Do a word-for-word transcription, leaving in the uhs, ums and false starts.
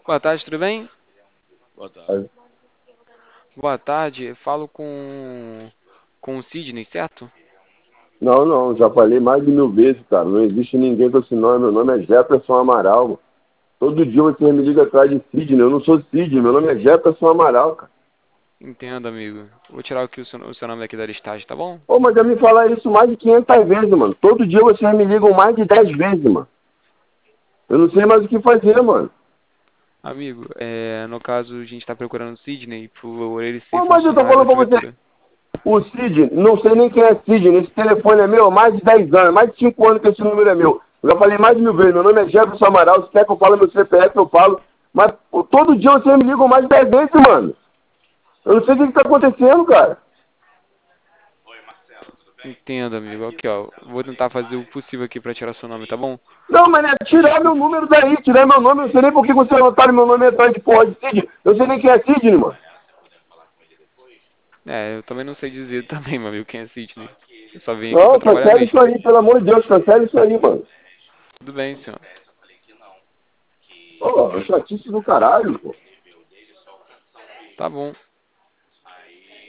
Boa tarde, tudo bem? Boa tarde. Boa tarde, falo com, com o Sidney, certo? Não, não, já falei mais de mil vezes, cara. Não existe ninguém com esse nome. Meu nome é Jefferson Amaral. Todo dia você me liga atrás de Sidney. Eu não sou Sidney, meu nome é Jefferson Amaral, cara. Entendo, amigo. Vou tirar aqui o seu, o seu nome daqui da listagem, tá bom? Pô, mas já me falaram isso mais de quinhentas vezes, mano. Todo dia vocês me ligam mais de dez vezes, mano. Eu não sei mais o que fazer, mano. Amigo, é, no caso a gente tá procurando o Sidney por ele ser Pô, mas eu tô funcionário da falando pra você. prefeitura. O Sidney, não sei nem quem é Sidney. Esse telefone é meu há mais de dez anos, mais de cinco anos que esse número é meu. Eu já falei mais de mil vezes. Meu nome é Jefferson Amaral. Se quer que eu fale meu C P F, eu falo. Mas pô, todo dia vocês me ligam mais de dez vezes, mano. Eu não sei o que está acontecendo, cara. Entendo, amigo. Aqui, ó. Vou tentar fazer o possível aqui pra tirar seu nome, tá bom? Não, mas é tirar meu Desculpa. número daí, tirar meu nome. Eu não sei nem por que vocês anotaram meu nome atrás de porra de Sidney. Eu sei nem quem é Sidney, mano. É, eu também não sei dizer também, meu amigo, quem é Sidney. Eu só vim aqui pra Não, trabalhar cancela isso mesmo. aí, pelo amor de Deus, cancela isso aí, mano. Tudo bem, senhor. Pô, chatice do caralho, pô. Tá bom.